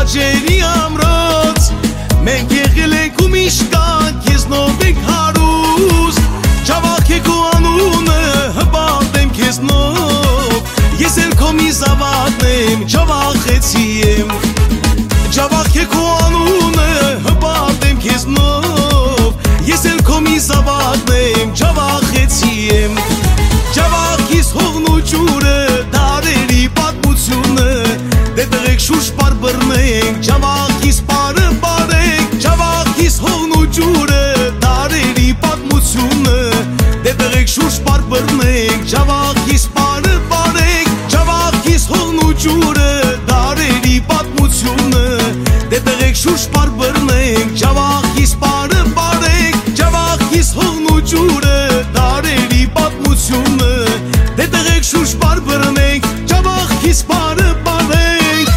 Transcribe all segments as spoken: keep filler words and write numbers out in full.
Ջերի ամրոց մենք եղել ենք ու միշտ քեզնով ենք հարուստ Ջավախեք ու անունը հպատեմ քեզնով Ես էլ քո մի զավակն եմ ջավախեցի եմ Ջավախեք ու անունը հպատեմ քեզնով Ես էլ քո մի զավակն եմ ջավախեցի եմ Ջավախիս հողն ու ջուրը դարերի պատմությունը Դե տղեկ շուշ պար բռնենք Ջավախիս պարը պարենք Ջավախիս հողն ու ջուրը դարերի պատմությունը Դե տղեկ շուշ պար բռնենք Ջավախիս պարը պարենք Ջավախիս հողն ու ջուրը դարերի պատմությունը Դե տղեկ շուշ պար բռնենք Ջավախիս պարը պարենք Ջավախիս հողն ու ջուրը դարերի պատմությունը Դե տղեկ շուշ պար բռնենք Ջավախիս պարը պարենք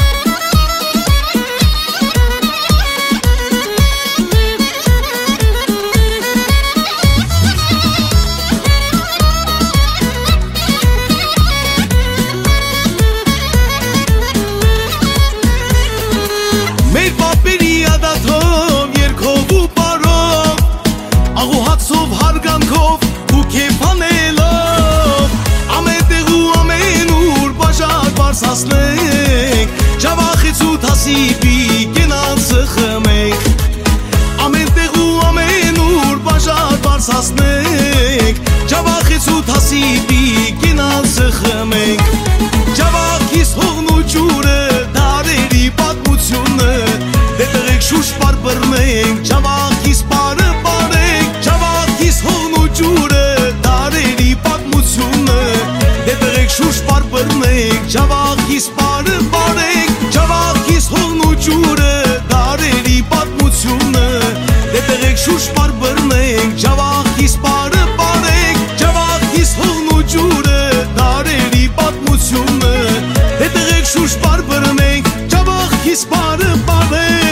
Մեր պապերի ադաթով, երկով ու պարով Աղու հացով, հարգանքով ու կեփ անելով Ամեն տեղ ու ամեն ուր բաժար բարսասնենք Ջավախից ու թասիպի կենանցը խմենք Ամեն տեղ ու ամեն ուր բաժար բարսասնենք Ջավախից ու թասիպի կենանցը խմենք Ջավախից հողն ու ջուրը դարերի պատմությունը Դե տղեկ շուշ պար բռնենք Ջավախից պարը պարենք Ջավախից հողն ու ջուրը դարերի պատմությունը Դե տղեկ շուշ պար բռնենք Ջավախից պարը պարենք Ջավախից հողն ու ջուրը դարերի պատմությունը Դե տղեկ շուշ պար բռնենք Ջավախից պարը պարենք Ջավախից հողն ու ջուրը դարերի պատմությունը Դե տղեկ շուշ պար բռնենք Ջավախից պարը պարենք